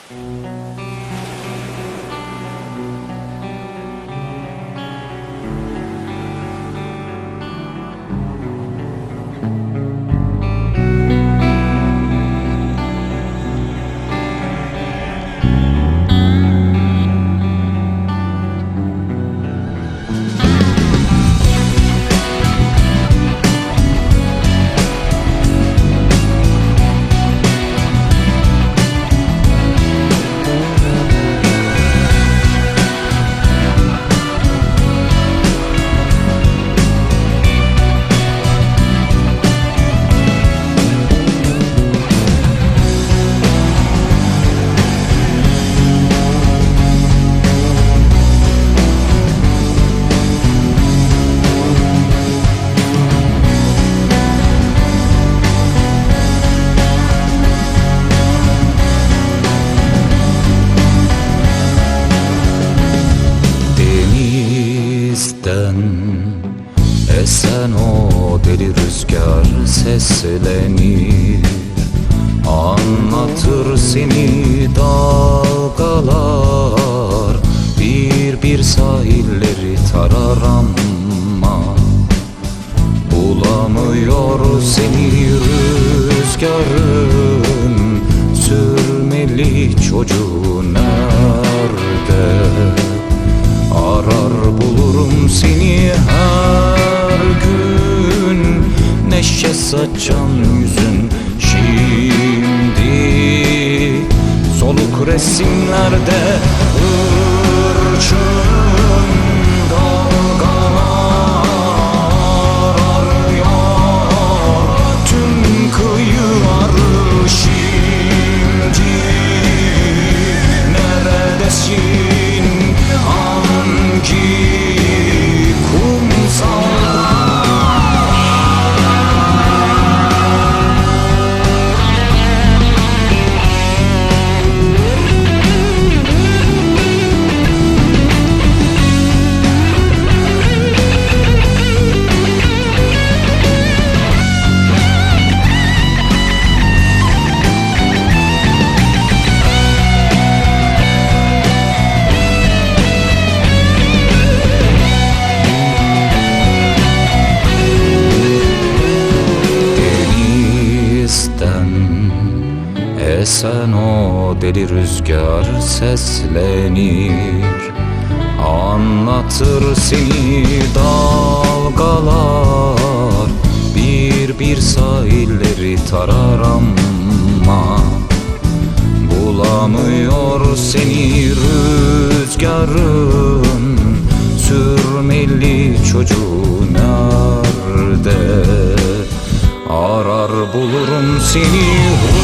Esen o deli rüzgar seslenir, anlatır seni dalgalar. Bir bir sahilleri tarar ama bulamıyor seni rüzgarın. Sürmeli çocuğu nerede? Arar bulurum seni her gün. Neşe saçan yüzün şimdi soluk resimlerde. Hırçın dalgalar arıyor tüm kıyıları şimdi. Neredesin hangi kumsalda? Esen o deli rüzgar seslenir, anlatır seni dalgalar. Bir bir sahilleri tarar ama bulamıyor seni rüzgarın. Sürmeli çocuğu nerede? Arar bulurum seni